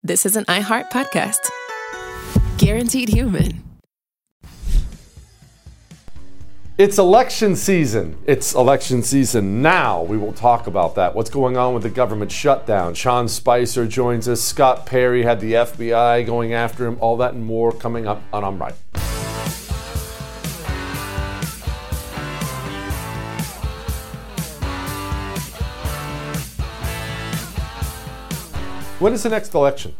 this is an iHeart podcast. Guaranteed Human. It's election season. It's election season now. We will talk about that. What's going on with the government shutdown? Sean Spicer joins us. Scott Perry had the FBI going after him. All that and more coming up on I'm Right. When is the next election?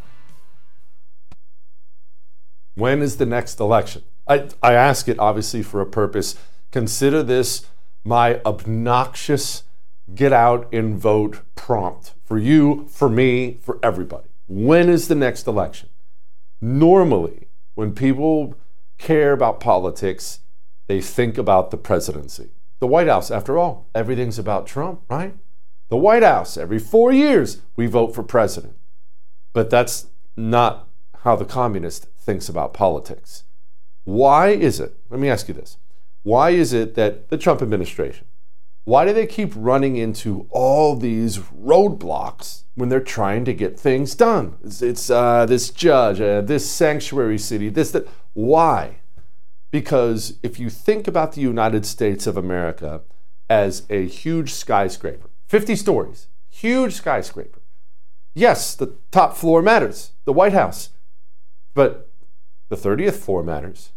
When is the next election? I ask it obviously for a purpose. Consider this my obnoxious get out and vote prompt for you, for me, for everybody. When is the next election? Normally, when people care about politics, they think about the presidency. The White House, after all, everything's about Trump, right? The White House, every 4 years, we vote for president. But that's not how the communist thinks about politics. Why is it? Let me ask you this. Why is it that the Trump administration, why do they keep running into all these roadblocks when they're trying to get things done? It's this judge, this sanctuary city, that. Why? Because if you think about the United States of America as a huge skyscraper, 50 stories, huge skyscraper. Yes, the top floor matters, the White House, but the 30th floor matters.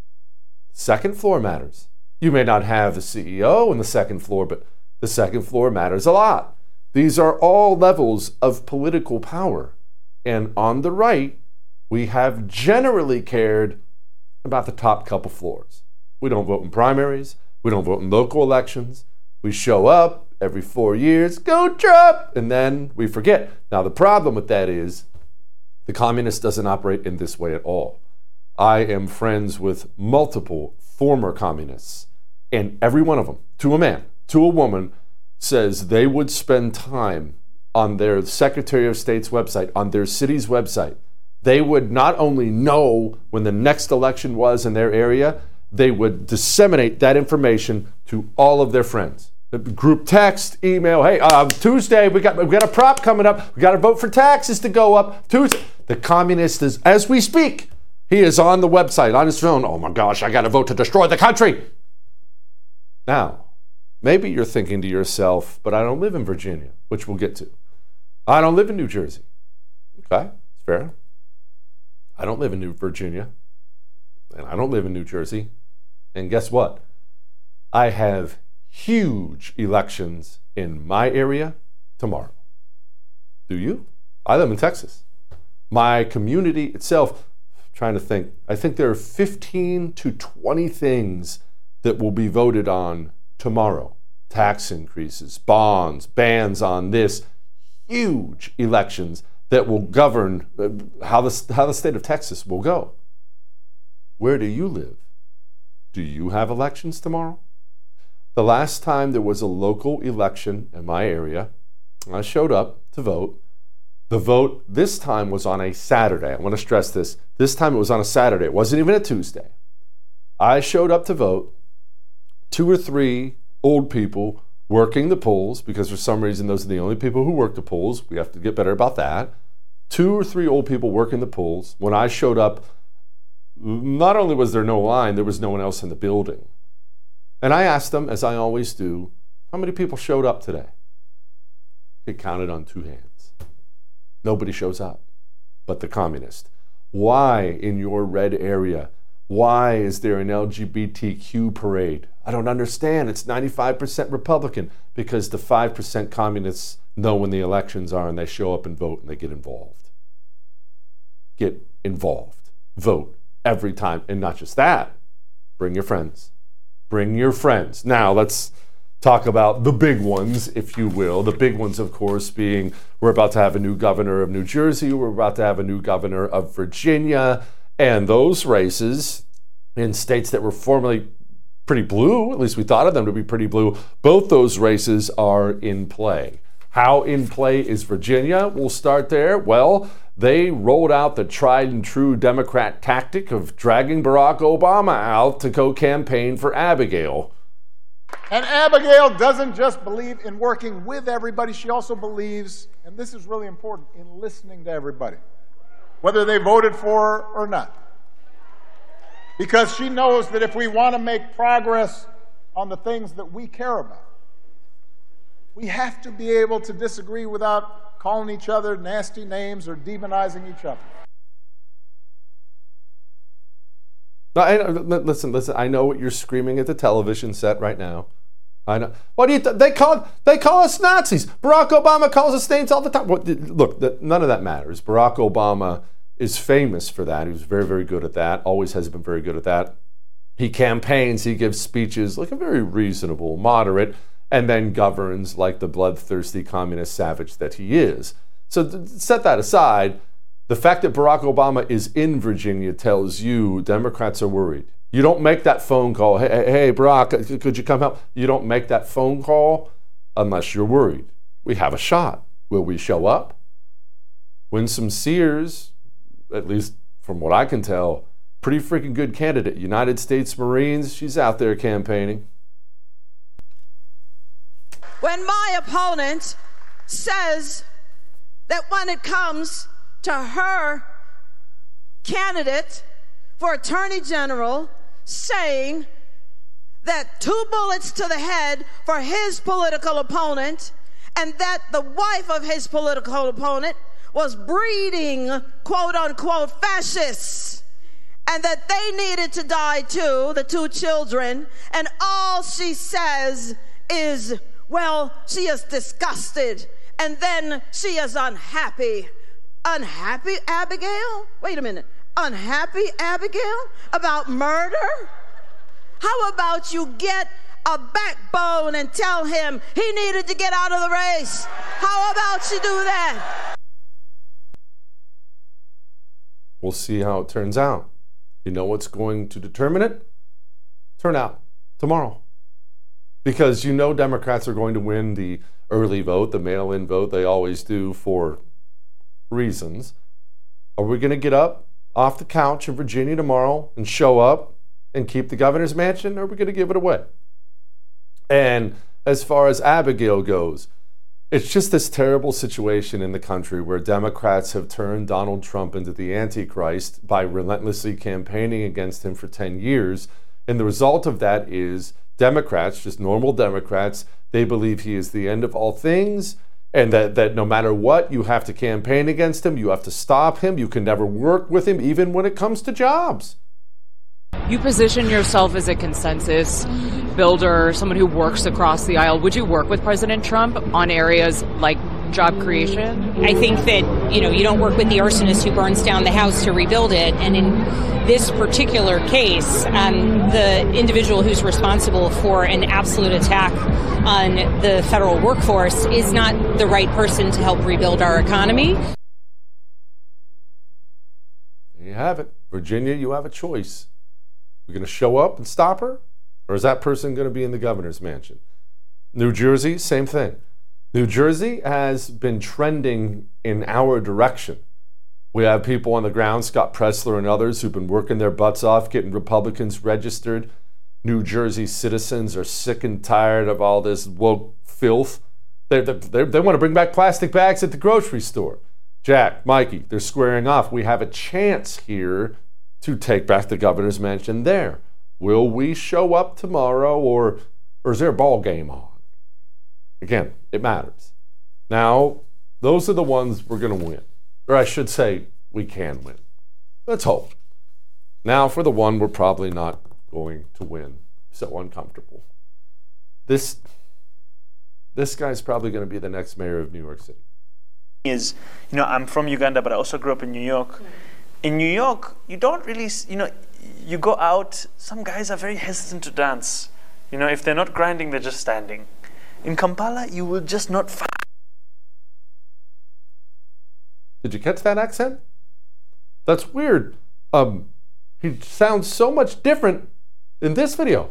Second floor matters. You may not have the CEO in the second floor, but the second floor matters a lot. These are all levels of political power. And on the right, we have generally cared about the top couple floors. We don't vote in primaries. We don't vote in local elections. We show up every 4 years, go Trump, and then we forget. Now, the problem with that is the communist doesn't operate in this way at all. I am friends with multiple former communists, and every one of them, to a man, to a woman, says they would spend time on their Secretary of State's website, on their city's website. They would not only know when the next election was in their area, they would disseminate that information to all of their friends. Group text, email, hey, Tuesday, we got a prop coming up. We got to vote for taxes to go up. Tuesday. The communist is, as we speak, he is on the website, on his phone. Oh my gosh, I got to vote to destroy the country. Now, maybe you're thinking to yourself, but I don't live in Virginia, which we'll get to. I don't live in New Jersey. Okay, it's fair. I don't live in New Virginia, and I don't live in New Jersey. And guess what? I have huge elections in my area tomorrow. Do you? I live in Texas. My community itself, trying to think, I think there are 15 to 20 things that will be voted on tomorrow. Tax increases, bonds, bans on this, huge elections that will govern how the state of Texas will go. Where do you live? Do you have elections tomorrow? The last time there was a local election in my area, I showed up to vote. The vote this time was on a Saturday. I want to stress this. This time it was on a Saturday. It wasn't even a Tuesday. I showed up to vote. 2 or 3 old people working the polls, because for some reason those are the only people who work the polls. We have to get better about that. 2 or 3 old people working the polls. When I showed up, not only was there no line, there was no one else in the building. And I asked them, as I always do, how many people showed up today? It counted on 2 hands. Nobody shows up but the communist. Why in your red area? Why is there an LGBTQ parade? I don't understand. It's 95% Republican, because the 5% communists know when the elections are and they show up and vote and they get involved. Get involved. Vote every time. And not just that. Bring your friends. Bring your friends. Now let's talk about the big ones, if you will. The big ones, of course, being we're about to have a new governor of New Jersey. We're about to have a new governor of Virginia. And those races in states that were formerly pretty blue, at least we thought of them to be pretty blue, both those races are in play. How in play is Virginia? We'll start there. Well, they rolled out the tried and true Democrat tactic of dragging Barack Obama out to go campaign for Abigail. And Abigail doesn't just believe in working with everybody, she also believes, and this is really important, in listening to everybody. whether they voted for her or not. Because she knows that if we want to make progress on the things that we care about, we have to be able to disagree without calling each other nasty names or demonizing each other. No, listen. I know what you're screaming at the television set right now. I know. What do you? They call us Nazis. Barack Obama calls us names all the time. Look, none of that matters. Barack Obama is famous for that. He was very, very good at that. Always has been very good at that. He campaigns. He gives speeches like a very reasonable, moderate, and then governs like the bloodthirsty communist savage that he is. So set that aside. The fact that Barack Obama is in Virginia tells you Democrats are worried. You don't make that phone call, hey, Barack, could you come help? You don't make that phone call unless you're worried. We have a shot. Will we show up? Winsome Sears, at least from what I can tell, pretty freaking good candidate. United States Marines, she's out there campaigning. When my opponent says that when it comes to her candidate for Attorney General, saying that 2 bullets to the head for his political opponent, and that the wife of his political opponent was breeding quote-unquote fascists, and that they needed to die too, the 2 children, and all she says is, well, she is disgusted, and then she is unhappy. Unhappy, Abigail? Wait a minute. Unhappy, Abigail? About murder? How about you get a backbone and tell him he needed to get out of the race? How about you do that? We'll see how it turns out. You know what's going to determine it? Turnout tomorrow. Because you know Democrats are going to win the early vote, the mail-in vote. They always do for reasons. Are we going to get up off the couch in Virginia tomorrow and show up and keep the governor's mansion, or are we going to give it away? And as far as Abigail goes, it's just this terrible situation in the country where Democrats have turned Donald Trump into the Antichrist by relentlessly campaigning against him for 10 years. And the result of that is Democrats, just normal Democrats, they believe he is the end of all things, and that no matter what, you have to campaign against him, you have to stop him, you can never work with him, even when it comes to jobs. You position yourself as a consensus builder, someone who works across the aisle. Would you work with President Trump on areas like job creation? I think that, you don't work with the arsonist who burns down the house to rebuild it. And in this particular case, the individual who's responsible for an absolute attack on the federal workforce is not the right person to help rebuild our economy. There you have it. Virginia, you have a choice. We're going to show up and stop her? Or is that person going to be in the governor's mansion? New Jersey, same thing. New Jersey has been trending in our direction. We have people on the ground, Scott Presler and others, who've been working their butts off, getting Republicans registered. New Jersey citizens are sick and tired of all this woke filth. They want to bring back plastic bags at the grocery store. Jack, Mikey, they're squaring off. We have a chance here to take back the governor's mansion there. Will we show up tomorrow, or is there a ball game on? Again, it matters. Now, those are the ones we're going to win. Or I should say, we can win. Let's hope. Now for the one we're probably not going to win. So uncomfortable. This guy's probably going to be the next mayor of New York City. I'm from Uganda, but I also grew up in New York. In New York, you don't really, you go out, some guys are very hesitant to dance. If they're not grinding, they're just standing. In Kampala, you will just not find. Did you catch that accent? That's weird. He sounds so much different in this video.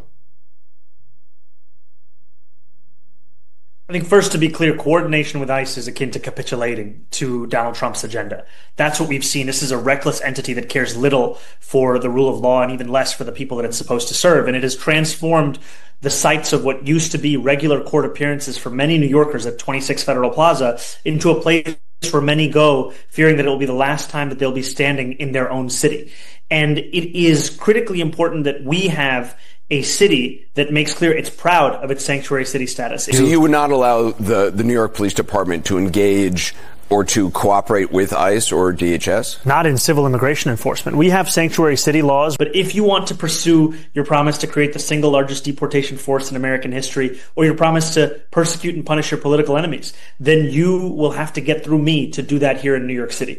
I think first, to be clear, coordination with ICE is akin to capitulating to Donald Trump's agenda. That's what we've seen. This is a reckless entity that cares little for the rule of law and even less for the people that it's supposed to serve. And it has transformed the sites of what used to be regular court appearances for many New Yorkers at 26 Federal Plaza into a place where many go, fearing that it will be the last time that they'll be standing in their own city. And it is critically important that we have a city that makes clear it's proud of its sanctuary city status. So you would not allow the New York Police Department to engage or to cooperate with ICE or DHS? Not in civil immigration enforcement. We have sanctuary city laws, but if you want to pursue your promise to create the single largest deportation force in American history, or your promise to persecute and punish your political enemies, then you will have to get through me to do that here in New York City.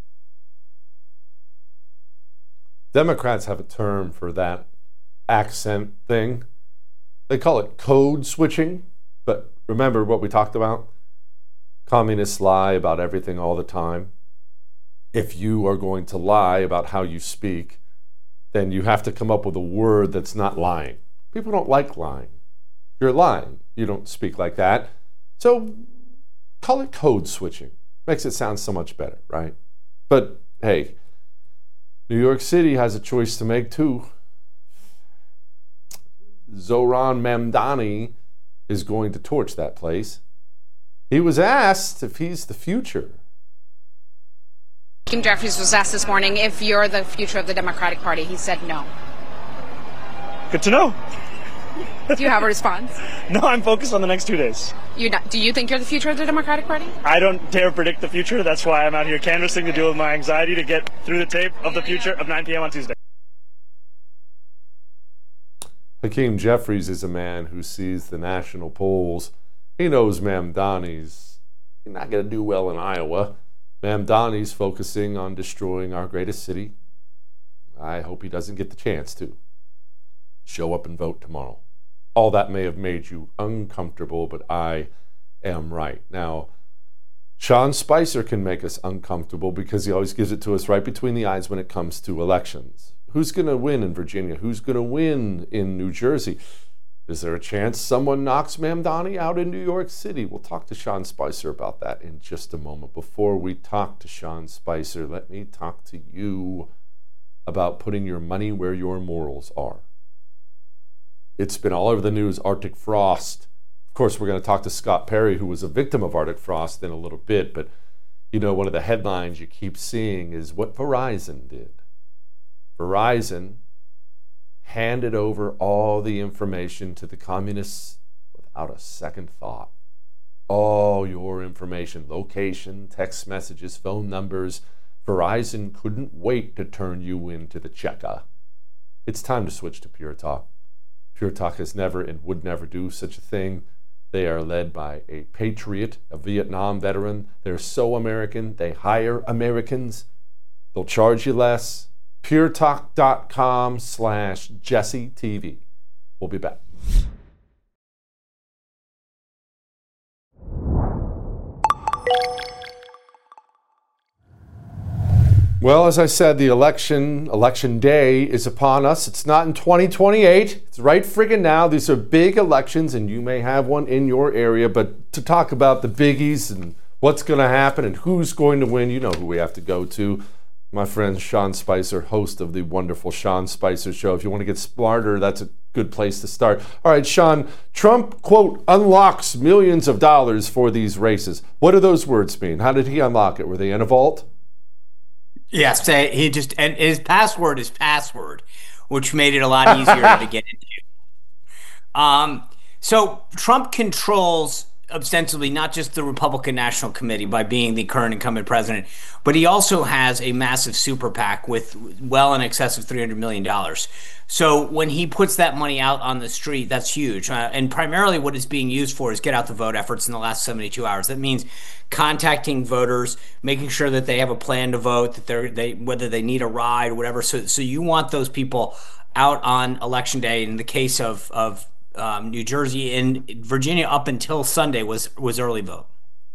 Democrats have a term for that accent thing. They call it code switching, but remember what we talked about? Communists lie about everything all the time. If you are going to lie about how you speak, then you have to come up with a word that's not lying. People don't like lying. You're lying. You don't speak like that. So call it code switching. Makes it sound so much better, right? But hey, New York City has a choice to make too. Zohran Mamdani is going to torch that place. He was asked if he's the future. Hakeem Jeffries was asked this morning if you're the future of the Democratic Party. He said no. Good to know. Do you have a response? No, I'm focused on the next 2 days. Do you think you're the future of the Democratic Party? I don't dare predict the future. That's why I'm out here canvassing to deal with my anxiety to get through the tape of the future of 9 p.m. on Tuesday. Hakeem Jeffries is a man who sees the national polls. He knows Mamdani's not going to do well in Iowa. Mamdani's focusing on destroying our greatest city. I hope he doesn't get the chance to. Show up and vote tomorrow. All that may have made you uncomfortable, but I am right. Now, Sean Spicer can make us uncomfortable because he always gives it to us right between the eyes when it comes to elections. Who's going to win in Virginia? Who's going to win in New Jersey? Is there a chance someone knocks Mamdani out in New York City? We'll talk to Sean Spicer about that in just a moment. Before we talk to Sean Spicer, let me talk to you about putting your money where your morals are. It's been all over the news, Arctic frost. Of course, we're going to talk to Scott Perry, who was a victim of Arctic frost, in a little bit. But, you know, one of the headlines you keep seeing is what Verizon did. Verizon handed over all the information to the communists without a second thought. All your information, location, text messages, phone numbers. Verizon couldn't wait to turn you into the Cheka. It's time to switch to Pure Talk. Pure Talk has never and would never do such a thing. They are led by a patriot, a Vietnam veteran. They're so American, they hire Americans. They'll charge you less. puretalk.com/JesseTV. We'll be back. Well, as I said, the election day is upon us. It's not in 2028. It's right friggin' now. These are big elections, and you may have one in your area. But to talk about the biggies and what's going to happen and who's going to win, you know who we have to go to. My friend Sean Spicer, host of the wonderful Sean Spicer Show. If you want to get smarter, that's a good place to start. All right, Sean, Trump, quote, unlocks millions of dollars for these races. What do those words mean? How did he unlock it? Were they in a vault? Yes, and his password is password, which made it a lot easier to get into. So Trump controls ostensibly not just the Republican National Committee by being the current incumbent president, but he also has a massive super PAC with well in excess of $300 million. So when he puts that money out on the street, that's huge. And primarily what it's being used for is get out the vote efforts in the last 72 hours. That means contacting voters, making sure that they have a plan to vote, that whether they need a ride or whatever. So you want those people out on election day. In the case of New Jersey and Virginia, up until Sunday was early vote.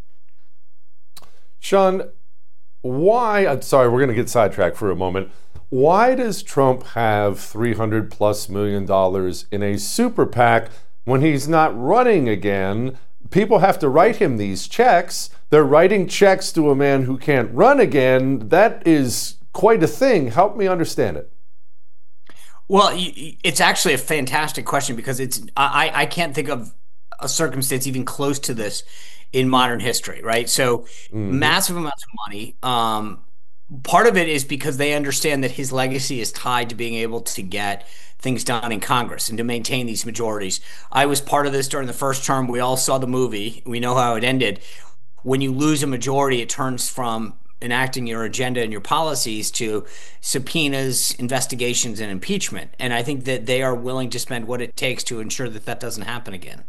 Sean, why? I'm sorry, we're going to get sidetracked for a moment. Why does Trump have $300+ million in a super PAC when he's not running again? People have to write him these checks. They're writing checks to a man who can't run again. That is quite a thing. Help me understand it. Well, it's actually a fantastic question because I can't think of a circumstance even close to this in modern history, right? So massive amounts of money. Part of it is because they understand that his legacy is tied to being able to get things done in Congress and to maintain these majorities. I was part of this during the first term. We all saw the movie. We know how it ended. When you lose a majority, it turns from enacting your agenda and your policies to subpoenas, investigations, and impeachment. And I think that they are willing to spend what it takes to ensure that that doesn't happen again.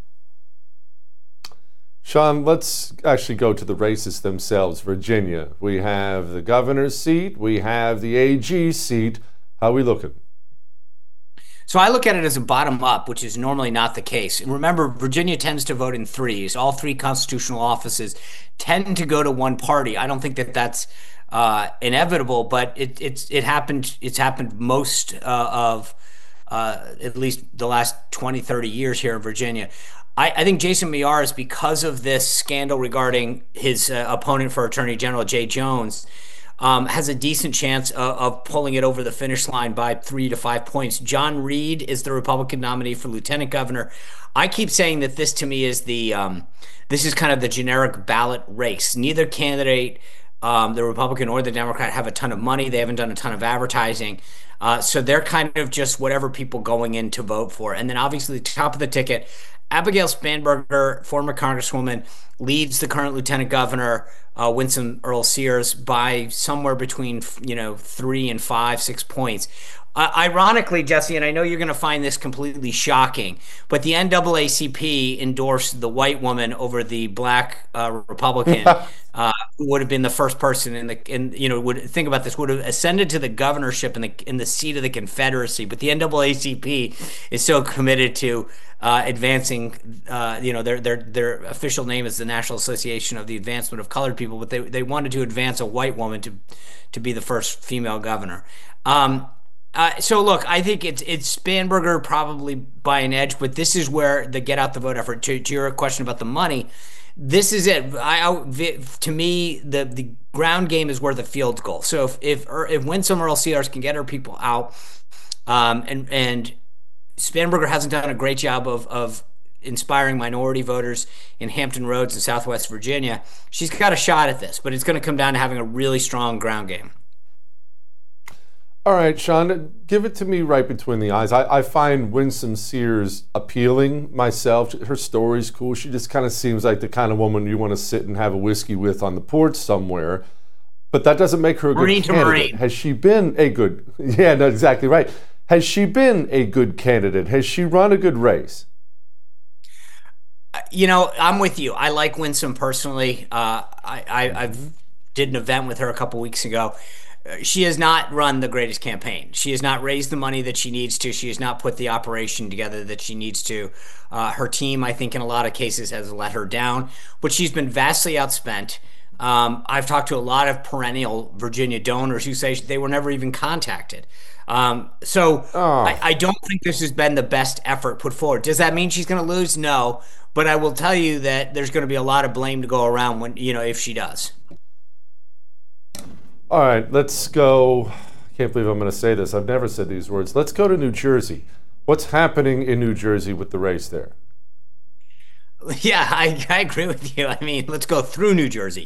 Sean, let's actually go to the races themselves. Virginia, we have the governor's seat, we have the AG seat. How are we looking? So I look at it as a bottom up, which is normally not the case. And remember, Virginia tends to vote in threes. All three constitutional offices tend to go to one party. I don't think that that's inevitable, but it happened. It's happened most of at least the last 20, 30 years here in Virginia. I think Jason Miyares, because of this scandal regarding his opponent for Attorney General, Jay Jones, has a decent chance of pulling it over the finish line by 3 to 5 points. John Reed is the Republican nominee for lieutenant governor. I keep saying that this to me is this is kind of the generic ballot race. Neither candidate, the Republican or the Democrat, have a ton of money. They haven't done a ton of advertising. So they're kind of just whatever people going in to vote for. And then obviously top of the ticket, Abigail Spanberger, former Congresswoman, leads the current Lieutenant Governor, Winsome Earl Sears, by somewhere between 3 and 5, 6 points. Ironically, Jesse, and I know you're going to find this completely shocking, but the NAACP endorsed the white woman over the black Republican, who would have been the first person would think about this, would have ascended to the governorship in the seat of the Confederacy. But the NAACP is so committed to advancing, their official name is the National Association of the Advancement of Colored People, but they wanted to advance a white woman to be the first female governor. So look, I think it's Spanberger probably by an edge, but this is where the get out the vote effort. To your question about the money, this is it. To me, the ground game is worth a field goal. So if Winsome Earl Sears can get her people out, and Spanberger hasn't done a great job of inspiring minority voters in Hampton Roads and Southwest Virginia, she's got a shot at this, but it's going to come down to having a really strong ground game. All right, Sean, give it to me right between the eyes. I find Winsome Sears appealing myself. Her story's cool. She just kind of seems like the kind of woman you want to sit and have a whiskey with on the porch somewhere. But that doesn't make her a good candidate. Has she been a good... Yeah, no, exactly right. Has she been a good candidate? Has she run a good race? I'm with you. I like Winsome personally. I did an event with her a couple weeks ago. She has not run the greatest campaign. She has not raised the money that she needs to. She has not put the operation together that she needs to. Her team, I think, in a lot of cases has let her down, but she's been vastly outspent. I've talked to a lot of perennial Virginia donors who say they were never even contacted. I don't think this has been the best effort put forward. Does that mean she's going to lose? No, but I will tell you that there's going to be a lot of blame to go around if she does. All right, let's go. I can't believe I'm going to say this. I've never said these words. Let's go to New Jersey. What's happening in New Jersey with the race there? Yeah, I agree with you. I mean, let's go through New Jersey.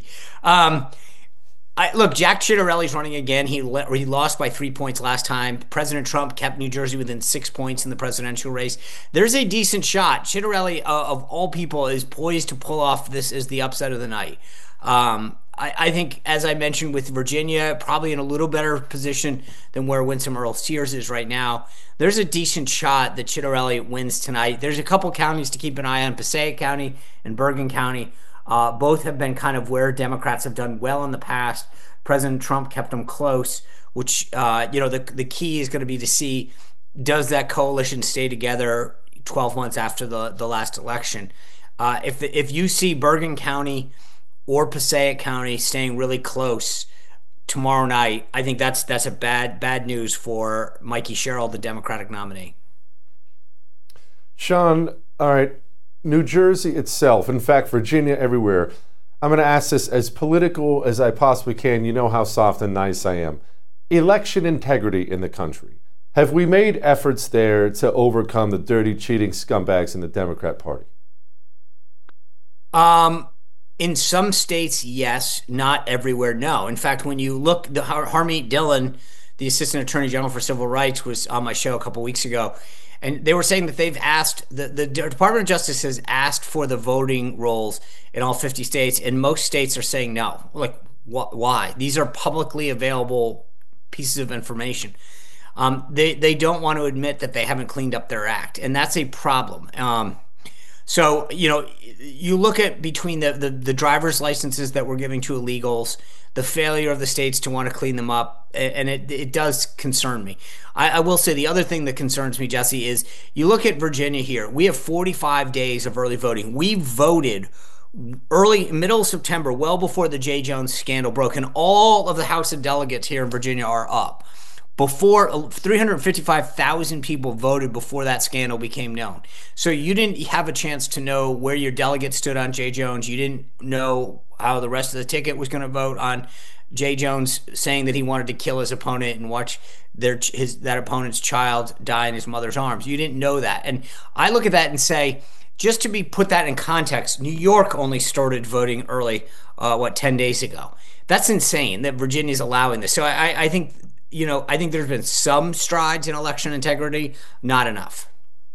Look, Jack Ciattarelli's running again. He lost by 3 points last time. President Trump kept New Jersey within 6 points in the presidential race. There's a decent shot. Ciattarelli, of all people, is poised to pull off this as the upset of the night. I think, as I mentioned with Virginia, probably in a little better position than where Winsome Earl Sears is right now. There's a decent shot that Ciattarelli wins tonight. There's a couple counties to keep an eye on, Passaic County and Bergen County. Both have been kind of where Democrats have done well in the past. President Trump kept them close, which, the key is going to be to see, does that coalition stay together 12 months after the last election? If you see Bergen County or Passaic County staying really close tomorrow night, I think that's a bad news for Mikey Sherrill, the Democratic nominee. Sean, all right, New Jersey itself, in fact, Virginia, everywhere. I'm going to ask this as political as I possibly can. You know how soft and nice I am. Election integrity in the country. Have we made efforts there to overcome the dirty, cheating scumbags in the Democrat Party? In some states, yes. Not everywhere, no. In fact, when you look, Harmeet Dillon, the Assistant Attorney General for Civil Rights, was on my show a couple weeks ago, and they were saying that they've asked, the Department of Justice has asked for the voting rolls in all 50 states, and most states are saying no. Like, why? These are publicly available pieces of information. They don't want to admit that they haven't cleaned up their act, and that's a problem. So, you look at between the driver's licenses that we're giving to illegals, the failure of the states to want to clean them up, and it does concern me. I will say the other thing that concerns me, Jesse, is you look at Virginia here. We have 45 days of early voting. We voted middle of September, well before the J. Jones scandal broke, and all of the House of Delegates here in Virginia are up. Before 355,000 people voted before that scandal became known. So you didn't have a chance to know where your delegate stood on J. Jones. You didn't know how the rest of the ticket was going to vote on J. Jones saying that he wanted to kill his opponent and watch that opponent's child die in his mother's arms. You didn't know that. And I look at that and say, just to put that in context, New York only started voting early, 10 days ago. That's insane that Virginia's allowing this. So I think there's been some strides in election integrity, not enough.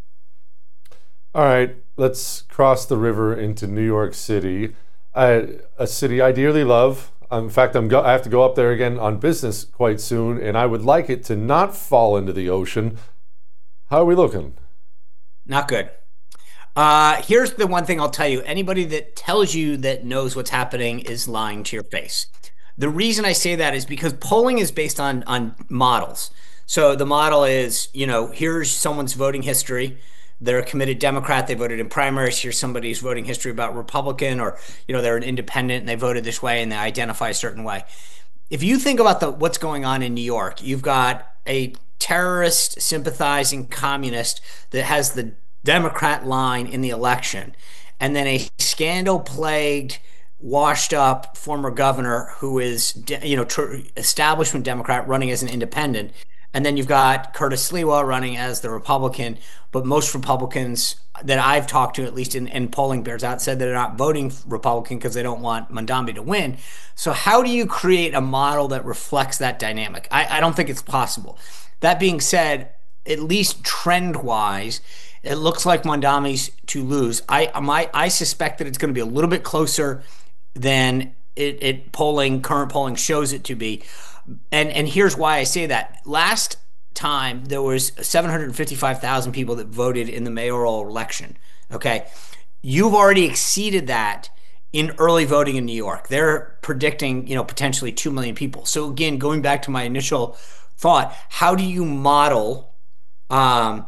All right, let's cross the river into New York City, a city I dearly love. In fact, I have to go up there again on business quite soon, and I would like it to not fall into the ocean. How are we looking? Not good. Here's the one thing I'll tell you. Anybody that tells you that knows what's happening is lying to your face. The reason I say that is because polling is based on models. So the model is, here's someone's voting history. They're a committed Democrat. They voted in primaries. Here's somebody's voting history about Republican, or, they're an independent and they voted this way and they identify a certain way. If you think about what's going on in New York, you've got a terrorist sympathizing communist that has the Democrat line in the election, and then a scandal-plagued, washed up former governor who is, establishment Democrat running as an independent. And then you've got Curtis Sliwa running as the Republican. But most Republicans that I've talked to, at least in polling bears out, said they're not voting Republican because they don't want Mondambi to win. So how do you create a model that reflects that dynamic? I don't think it's possible. That being said, at least trend-wise, it looks like Mondami's to lose. I suspect that it's going to be a little bit closer than current polling shows it to be. And here's why I say that. Last time there was 755,000 people that voted in the mayoral election. Okay. You've already exceeded that in early voting in New York. They're predicting, potentially 2 million people. So again, going back to my initial thought, how do you model an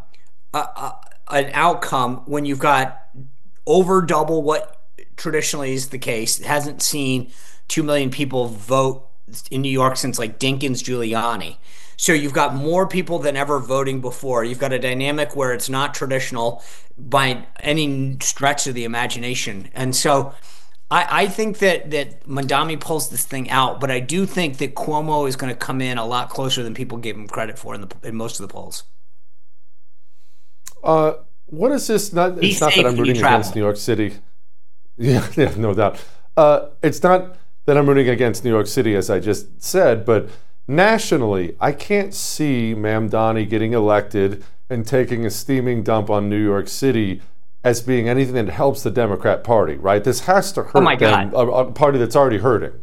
outcome when you've got over double what traditionally is the case? It hasn't seen 2 million people vote in New York since like Dinkins Giuliani. So you've got more people than ever voting before. You've got a dynamic where it's not traditional by any stretch of the imagination. And so I think that Mondami pulls this thing out, but I do think that Cuomo is going to come in a lot closer than people gave him credit for in most of the polls. What is this? It's not that I'm rooting against New York City. Yeah, no doubt. It's not that I'm rooting against New York City, as I just said, but nationally, I can't see Mamdani getting elected and taking a steaming dump on New York City as being anything that helps the Democrat Party, right? This has to hurt them, a party that's already hurting.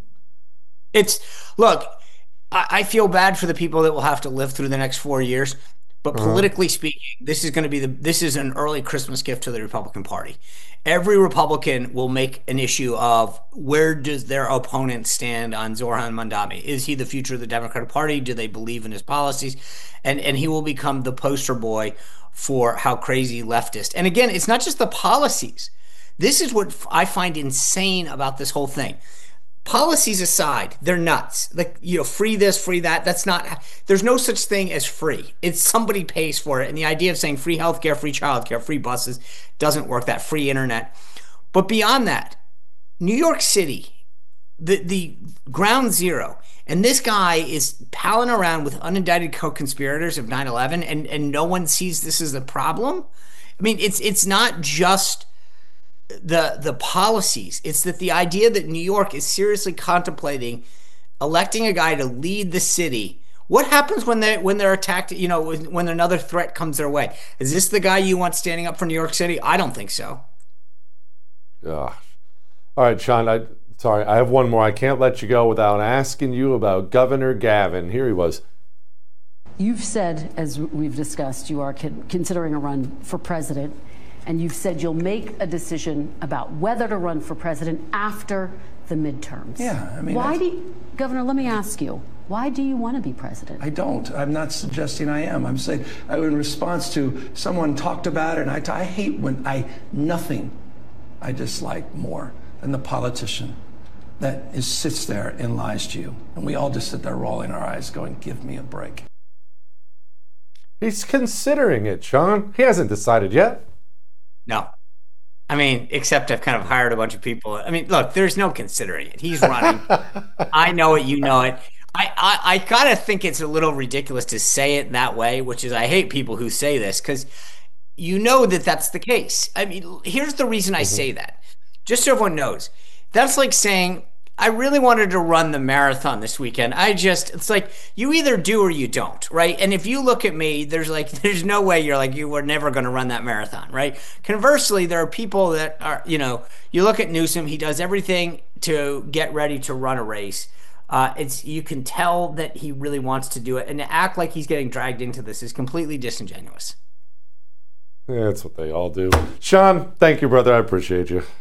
I feel bad for the people that will have to live through the next 4 years, but politically speaking, this is an early Christmas gift to the Republican Party. Every Republican will make an issue of where does their opponent stand on Zohran Mondami? Is he the future of the Democratic Party? Do they believe in his policies? And he will become the poster boy for how crazy leftist. And again, it's not just the policies. This is what I find insane about this whole thing. Policies aside, they're nuts. Like, free this, free that. There's no such thing as free. It's somebody pays for it. And the idea of saying free healthcare, free childcare, free buses doesn't work. That free internet. But beyond that, New York City, the ground zero, and this guy is palling around with unindicted co-conspirators of 9/11, and no one sees this as a problem. I mean, it's not just the policies. It's that the idea that New York is seriously contemplating electing a guy to lead the city. What happens when they're attacked, when another threat comes their way? Is this the guy you want standing up for New York City? I don't think so. All right, Sean, I have one more. I can't let you go without asking you about Governor Gavin. Here he was. You've said, as we've discussed, you are considering a run for president, and you've said you'll make a decision about whether to run for president after the midterms. Yeah, I mean, Governor, let me ask you, why do you want to be president? I don't. I'm not suggesting I am. I'm saying, in response to someone talked about it, and I hate when nothing I dislike more than the politician that sits there and lies to you. And we all just sit there rolling our eyes going, give me a break. He's considering it, Sean. He hasn't decided yet. No. I mean, except I've kind of hired a bunch of people. I mean, look, there's no considering it. He's running. I know it. You know it. I gotta think it's a little ridiculous to say it that way, which is I hate people who say this because you know that that's the case. I mean, here's the reason I say that. Just so everyone knows. That's like saying, I really wanted to run the marathon this weekend. It's like you either do or you don't, right? And if you look at me, there's no way you were never going to run that marathon, right? Conversely, there are people that are, you look at Newsom, he does everything to get ready to run a race. You can tell that he really wants to do it, and to act like he's getting dragged into this is completely disingenuous. Yeah, that's what they all do. Sean, thank you, brother. I appreciate you.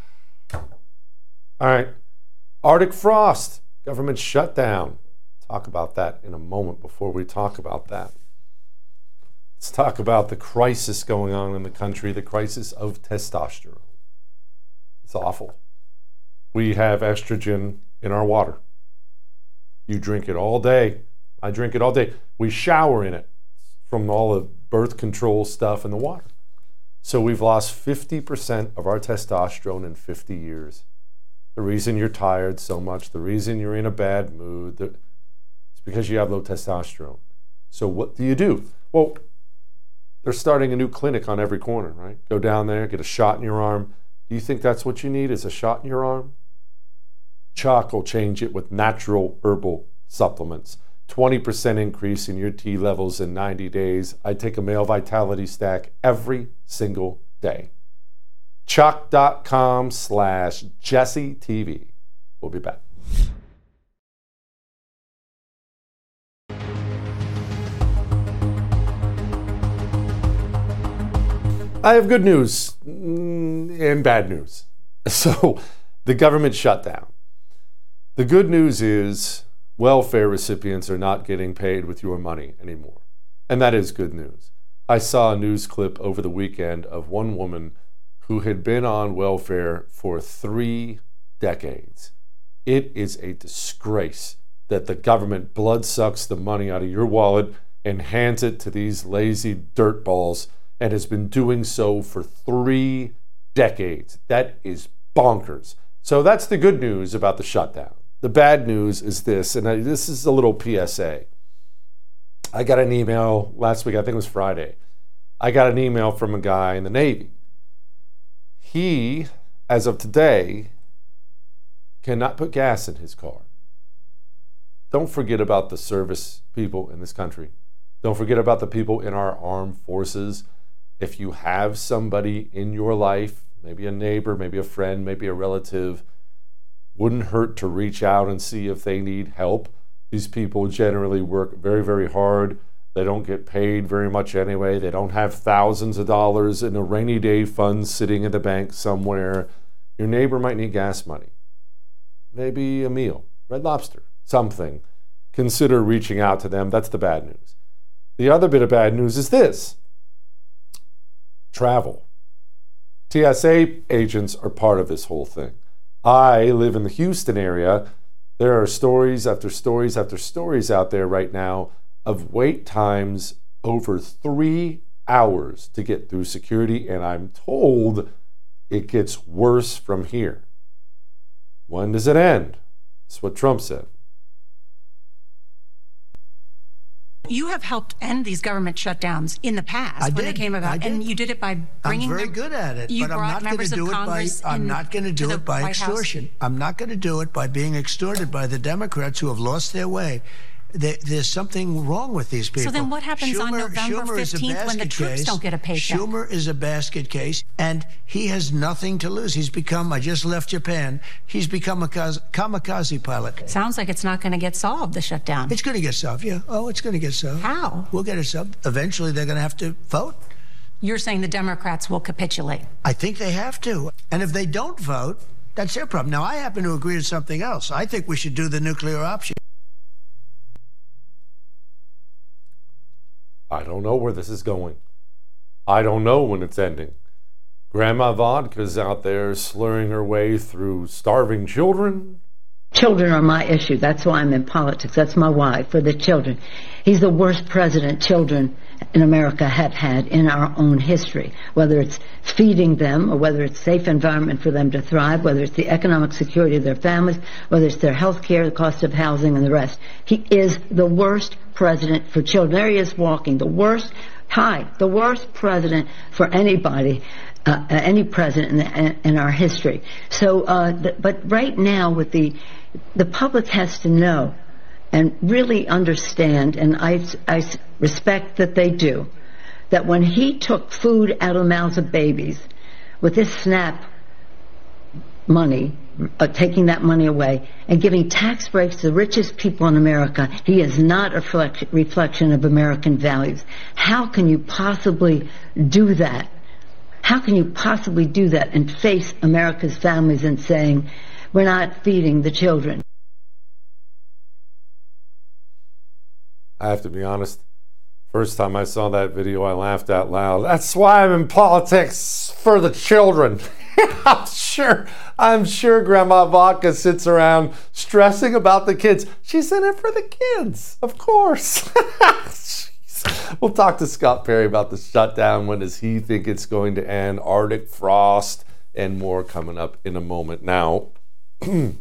All right. Arctic frost, government shutdown. Talk about that in a moment. Before we talk about that, let's talk about the crisis going on in the country, the crisis of testosterone. It's awful. We have estrogen in our water. You drink it all day. I drink it all day. We shower in it from all the birth control stuff in the water. So we've lost 50% of our testosterone in 50 years. The reason you're tired so much, the reason you're in a bad mood, it's because you have low testosterone. So what do? Well, they're starting a new clinic on every corner, right? Go down there, get a shot in your arm. Do you think that's what you need, is a shot in your arm? Chalk will change it with natural herbal supplements. 20% increase in your T levels in 90 days. I take a male vitality stack every single day. Chalk.com/JesseTV. We'll be back. I have good news and bad news. So, the government shutdown. The good news is welfare recipients are not getting paid with your money anymore. And that is good news. I saw a news clip over the weekend of one woman who had been on welfare for 3 decades. It is a disgrace that the government blood sucks the money out of your wallet and hands it to these lazy dirtballs, and has been doing so for 3 decades. That is bonkers. So that's the good news about the shutdown. The bad news is this, and this is a little PSA. I got an email last week, I think it was Friday. I got an email from a guy in the Navy. He, as of today, cannot put gas in his car. Don't forget about the service people in this country. Don't forget about the people in our armed forces. If you have somebody in your life, maybe a neighbor, maybe a friend, maybe a relative, wouldn't hurt to reach out and see if they need help. These people generally work very, very hard. They don't get paid very much anyway. They don't have thousands of dollars in a rainy day fund sitting in the bank somewhere. Your neighbor might need gas money. Maybe a meal, Red Lobster, something. Consider reaching out to them. That's the bad news. The other bit of bad news is this. Travel. TSA agents are part of this whole thing. I live in the Houston area. There are stories after stories after stories out there right now of wait times over 3 hours to get through security, and I'm told it gets worse from here. When does it end? That's what Trump said. You have helped end these government shutdowns in the past when they came about, and you did it by bringing. I'm very good at it, but I'm not going to do it by. I'm not going to do it by extortion. I'm not going to do it by being extorted by the Democrats who have lost their way. There's something wrong with these people. So then what happens on November 15th when the troops don't get a paycheck? Schumer is a basket case, and he has nothing to lose. He's become, I just left Japan, he's become a kamikaze pilot. Sounds like it's not going to get solved, the shutdown. It's going to get solved, yeah. Oh, it's going to get solved. How? We'll get it solved. Eventually, they're going to have to vote. You're saying the Democrats will capitulate? I think they have to. And if they don't vote, that's their problem. Now, I happen to agree with something else. I think we should do the nuclear option. I don't know where this is going. I don't know when it's ending. Grandma Vodka's out there slurring her way through starving children. Children are my issue. That's why I'm in politics. That's my why, for the children. He's the worst president children in America have had in our own history, whether it's feeding them or whether it's safe environment for them to thrive, whether it's the economic security of their families, whether it's their health care, the cost of housing, and the rest. He is the worst president for children. There he is walking. The worst president for anybody, any president in our history. So, but right now with the public has to know and really understand, and I respect that they do, that when he took food out of the mouths of babies with this SNAP money, taking that money away and giving tax breaks to the richest people in America, he is not a reflection of American values. How can you possibly do that? How can you possibly do that and face America's families and saying, we're not feeding the children? I have to be honest. First time I saw that video, I laughed out loud. That's why I'm in politics, for the children. I'm sure Grandma Vodka sits around stressing about the kids. She's in it for the kids, of course. We'll talk to Scott Perry about the shutdown. When does he think it's going to end? Arctic frost and more coming up in a moment. Now, I'm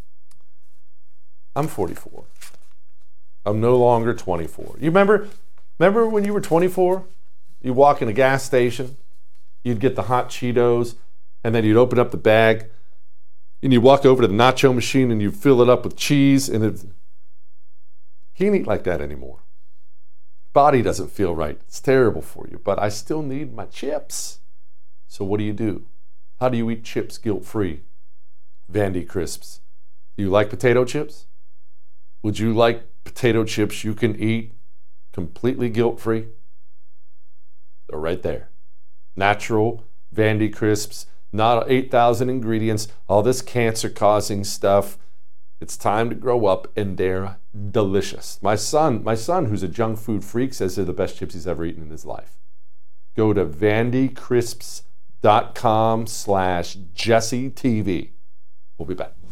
44. I'm no longer 24. You remember when you were 24? You walk in a gas station, you'd get the hot Cheetos, and then you'd open up the bag, and you walk over to the nacho machine, and you fill it up with cheese, and you can't eat like that anymore. Body doesn't feel right. It's terrible for you, but I still need my chips. So what do? How do you eat chips guilt-free? Vandy Crisps. Do you like potato chips? Would you like potato chips you can eat completely guilt-free? They're right there. Natural Vandy Crisps, not 8,000 ingredients, all this cancer-causing stuff. It's time to grow up, and they're delicious. My son, who's a junk food freak, says they're the best chips he's ever eaten in his life. Go to vandycrisps.com/JesseTV. We'll be back.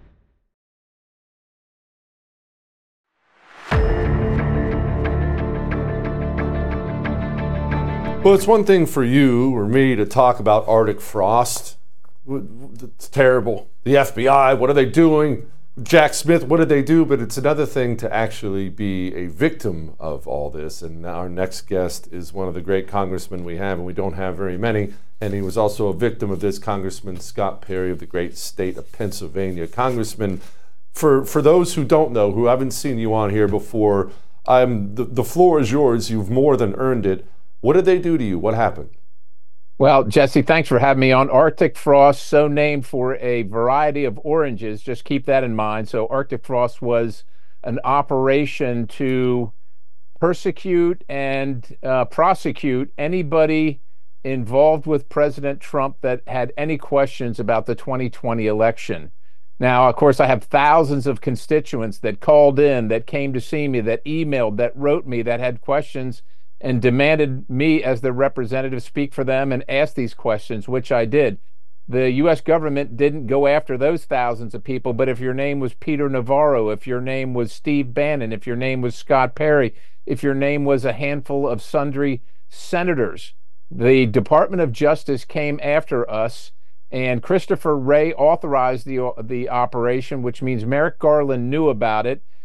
Well, it's one thing for you or me to talk about Arctic frost. It's terrible. The FBI, what are they doing? Jack Smith, what did they do? But it's another thing to actually be a victim of all this. And our next guest is one of the great congressmen we have, and we don't have very many. And he was also a victim of this, Congressman Scott Perry of the great state of Pennsylvania. Congressman, for those who don't know, who haven't seen you on here before, the floor is yours. You've more than earned it. What did they do to you? What happened? Well, Jesse, thanks for having me on. Arctic frost, so named for a variety of oranges. Just keep that in mind. So Arctic frost was an operation to persecute and prosecute anybody involved with President Trump that had any questions about the 2020 election. Now, of course, I have thousands of constituents that called in, that came to see me, that emailed, that wrote me, that had questions and demanded me as their representative speak for them and ask these questions, which I did. The U.S. government didn't go after those thousands of people, but if your name was Peter Navarro, if your name was Steve Bannon, if your name was Scott Perry, if your name was a handful of sundry senators, the Department of Justice came after us, and Christopher Wray authorized the operation, which means Merrick Garland knew about it,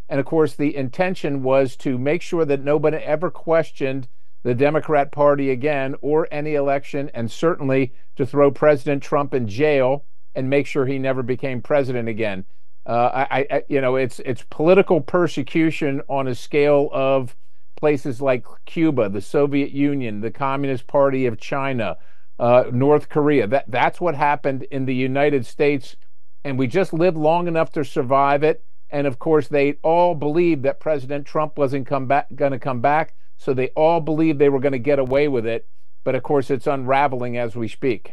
And of course, the intention was to make sure that nobody ever questioned the Democrat Party again or any election, and certainly to throw President Trump in jail and make sure he never became president again. It's political persecution on a scale of places like Cuba, the Soviet Union, the Communist Party of China, North Korea. That's what happened in the United States, and we just lived long enough to survive it. And of course, they all believed that President Trump wasn't going to come back, so they all believed they were going to get away with it. But of course, it's unraveling as we speak.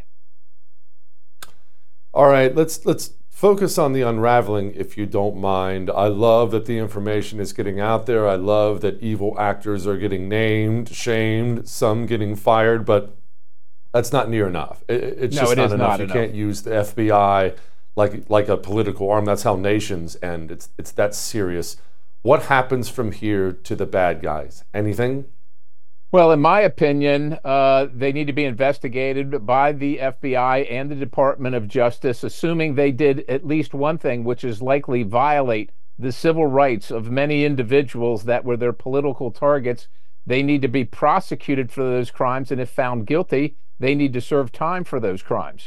All right, let's focus on the unraveling, if you don't mind. I love that the information is getting out there. I love that evil actors are getting named, shamed, some getting fired, but that's not near enough. It's just not enough. You can't use the FBI like a political arm. That's how nations end. It's that serious. What happens from here to the bad guys? Anything? Well, in my opinion, they need to be investigated by the FBI and the Department of Justice, assuming they did at least one thing, which is likely violate the civil rights of many individuals that were their political targets. They need to be prosecuted for those crimes, and if found guilty, they need to serve time for those crimes.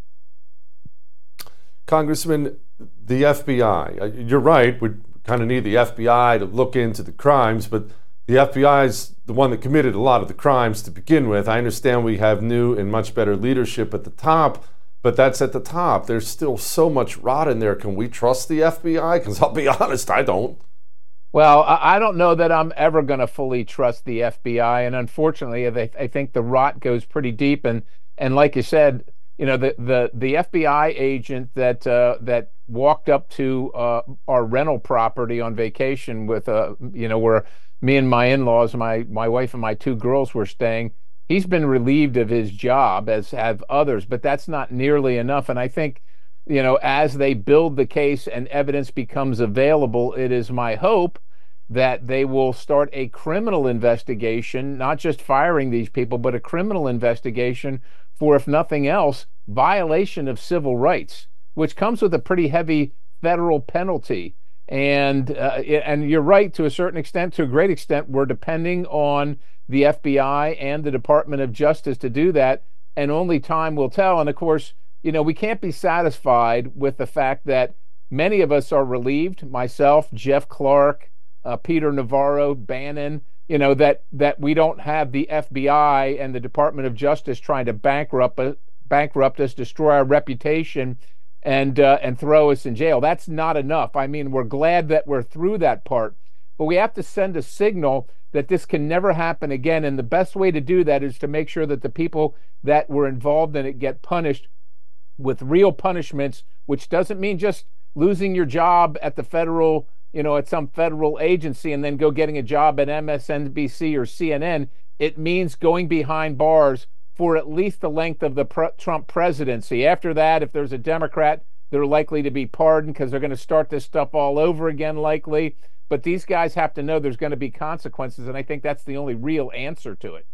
Congressman, the FBI, you're right, we kind of need the FBI to look into the crimes, but the FBI is the one that committed a lot of the crimes to begin with. I understand we have new and much better leadership at the top, but that's at the top. There's still so much rot in there. Can we trust the FBI? Because I'll be honest, I don't. Well, I don't know that I'm ever going to fully trust the FBI, and unfortunately, I think the rot goes pretty deep. And like you said, the FBI agent that walked up to our rental property on vacation with where me and my in-laws, my wife and my two girls were staying, he's been relieved of his job, as have others, but that's not nearly enough. And I think, as they build the case and evidence becomes available, it is my hope that they will start a criminal investigation, not just firing these people, but a criminal investigation for, if nothing else, violation of civil rights, which comes with a pretty heavy federal penalty. And you're right, to a certain extent, to a great extent, we're depending on the FBI and the Department of Justice to do that, and only time will tell. And of course, we can't be satisfied with the fact that many of us are relieved, myself, Jeff Clark, Peter Navarro, Bannon, that we don't have the FBI and the Department of Justice trying to bankrupt us, destroy our reputation, and throw us in jail. That's not enough. I mean, we're glad that we're through that part, but we have to send a signal that this can never happen again. And the best way to do that is to make sure that the people that were involved in it get punished with real punishments, which doesn't mean just losing your job at the federal, at some federal agency and then go getting a job at MSNBC or CNN. It means going behind bars for at least the length of the Trump presidency. After that, if there's a Democrat, they're likely to be pardoned because they're going to start this stuff all over again, likely. But these guys have to know there's going to be consequences, and I think that's the only real answer to it.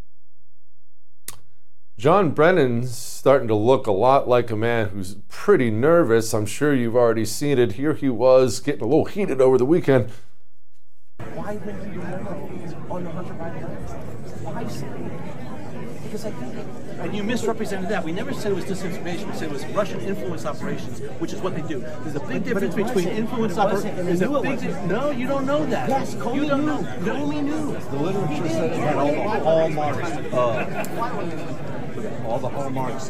John Brennan's starting to look a lot like a man who's pretty nervous. I'm sure you've already seen it. Here he was getting a little heated over the weekend. Why wouldn't you know on the Hunter Biden? Why so? Because I think, and you misrepresented that. We never said it was disinformation. We said it was Russian influence operations, which is what they do. There's a big difference between influence operations. No, you don't know that. Yes, Comey knew. Comey knew. The literature said it had all the hallmarks.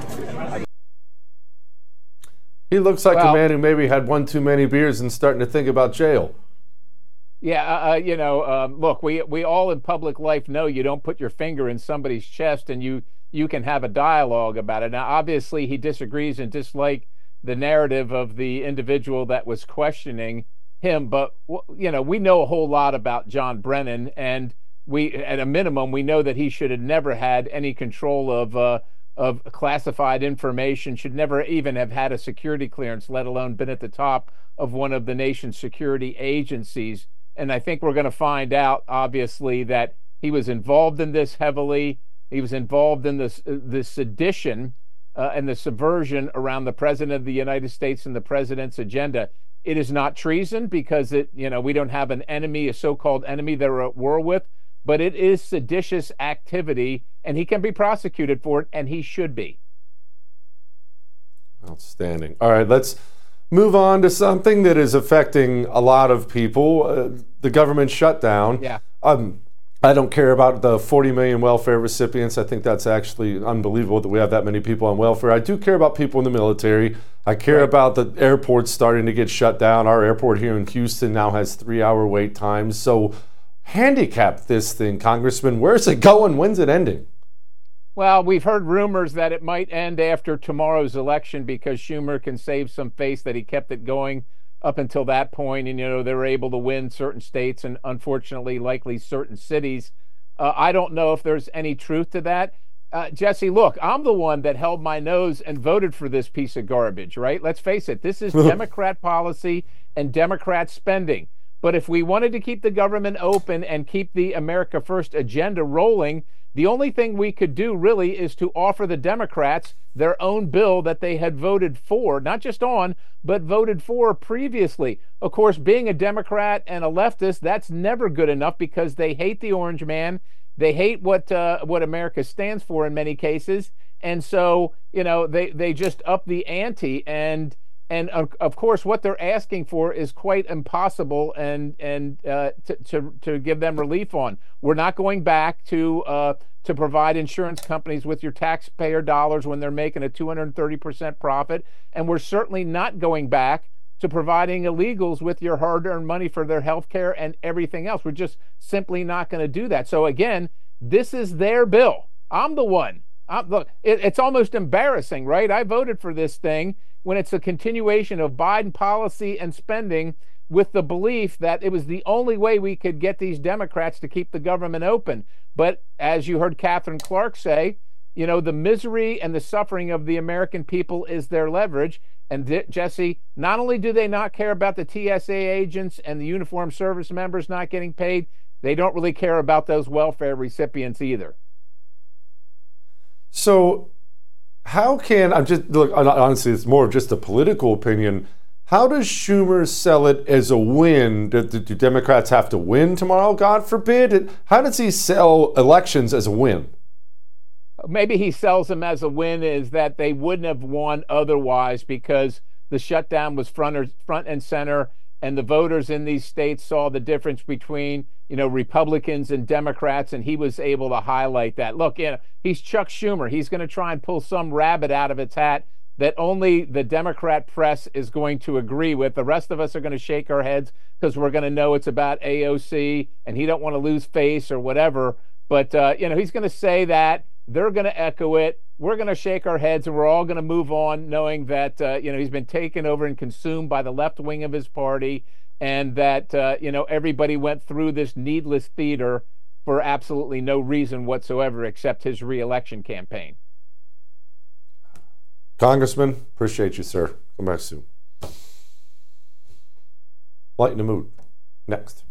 He looks like a man who maybe had one too many beers and starting to think about jail. Yeah, look, we all in public life know you don't put your finger in somebody's chest and you can have a dialogue about it. Now, obviously, he disagrees and dislikes the narrative of the individual that was questioning him. But, we know a whole lot about John Brennan, and at a minimum, we know that he should have never had any control of classified information, should never even have had a security clearance, let alone been at the top of one of the nation's security agencies. And I think we're going to find out, obviously, that he was involved in this heavily. He was involved in this sedition and the subversion around the President of the United States and the President's agenda. It is not treason because we don't have an enemy, a so-called enemy that we're at war with, but it is seditious activity, and he can be prosecuted for it, and he should be. Outstanding. All right, let's move on to something that is affecting a lot of people, the government shutdown. Yeah. I don't care about the 40 million welfare recipients. I think that's actually unbelievable that we have that many people on welfare. I do care about people in the military. I care about the airports starting to get shut down. Our airport here in Houston now has 3-hour wait times. So handicap this thing, Congressman. Where's it going? When's it ending? Well, we've heard rumors that it might end after tomorrow's election because Schumer can save some face that he kept it going up until that point, and they were able to win certain states and unfortunately likely certain cities. I don't know if there's any truth to that. Jesse, look, I'm the one that held my nose and voted for this piece of garbage, right? Let's face it, this is Democrat policy and Democrat spending. But if we wanted to keep the government open and keep the America First agenda rolling, the only thing we could do really is to offer the Democrats their own bill that they had voted for, not just on, but voted for previously. Of course, being a Democrat and a leftist, that's never good enough because they hate the orange man. They hate what America stands for in many cases. And so, they just up the ante. And of course, what they're asking for is quite impossible and to give them relief on. We're not going back to provide insurance companies with your taxpayer dollars when they're making a 230% profit, and we're certainly not going back to providing illegals with your hard-earned money for their health care and everything else. We're just simply not going to do that. So again, this is their bill. I'm the one. Look, it's almost embarrassing, right? I voted for this thing when it's a continuation of Biden policy and spending with the belief that it was the only way we could get these Democrats to keep the government open. But as you heard Catherine Clark say, the misery and the suffering of the American people is their leverage. And Jesse, not only do they not care about the TSA agents and the uniformed service members not getting paid, they don't really care about those welfare recipients either. So honestly, it's more of just a political opinion. How does Schumer sell it as a win? Do Democrats have to win tomorrow, God forbid? How does he sell elections as a win? Maybe he sells them as a win is that they wouldn't have won otherwise because the shutdown was front and center, and the voters in these states saw the difference between Republicans and Democrats, and he was able to highlight that. Look, he's Chuck Schumer. He's going to try and pull some rabbit out of its hat that only the Democrat press is going to agree with. The rest of us are going to shake our heads because we're going to know it's about AOC, and he don't want to lose face or whatever. But he's going to say that. They're going to echo it. We're going to shake our heads, and we're all going to move on knowing that, he's been taken over and consumed by the left wing of his party, and that, everybody went through this needless theater for absolutely no reason whatsoever except his re-election campaign. Congressman, appreciate you, sir. Come back soon. Lighten the mood. Next.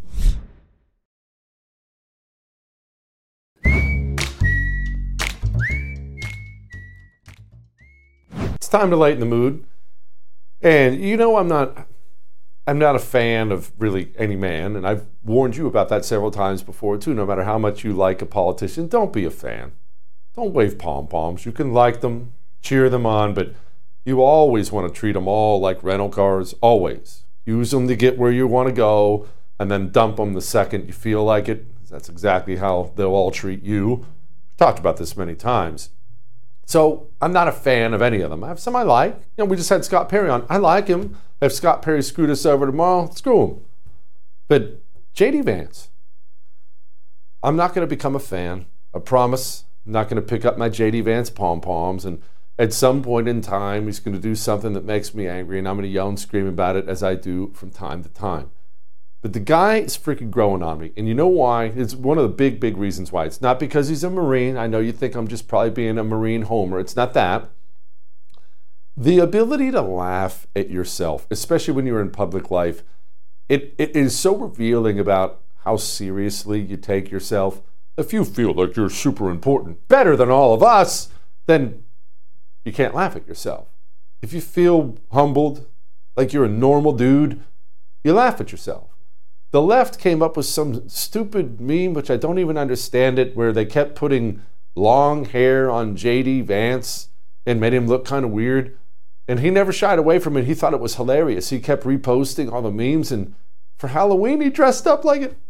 It's time to lighten the mood. And I'm not a fan of really any man, and I've warned you about that several times before too. No matter how much you like a politician, don't be a fan. Don't wave pom-poms. You can like them, cheer them on, but you always want to treat them all like rental cars, always. Use them to get where you want to go, and then dump them the second you feel like it. That's exactly how they'll all treat you. We've talked about this many times. So I'm not a fan of any of them. I have some I like. We just had Scott Perry on. I like him. If Scott Perry screwed us over tomorrow, screw him. But J.D. Vance, I'm not going to become a fan. I promise. I'm not going to pick up my J.D. Vance pom-poms, and at some point in time, he's going to do something that makes me angry, and I'm going to yell and scream about it as I do from time to time. But the guy is freaking growing on me. And you know why? It's one of the big, big reasons why. It's not because he's a Marine. I know you think I'm just probably being a Marine homer. It's not that. The ability to laugh at yourself, especially when you're in public life, it is so revealing about how seriously you take yourself. If you feel like you're super important, better than all of us, then you can't laugh at yourself. If you feel humbled, like you're a normal dude, you laugh at yourself. The left came up with some stupid meme, which I don't even understand it, where they kept putting long hair on J.D. Vance and made him look kind of weird. And he never shied away from it. He thought it was hilarious. He kept reposting all the memes, and for Halloween, he dressed up like it.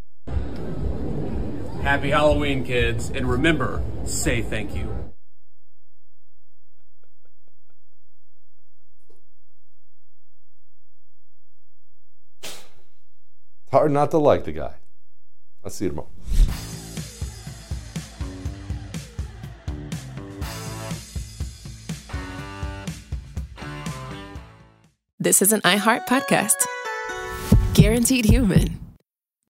Happy Halloween, kids. And remember, say thank you. Hard not to like the guy. I'll see you tomorrow. This is an iHeart podcast. Guaranteed Human.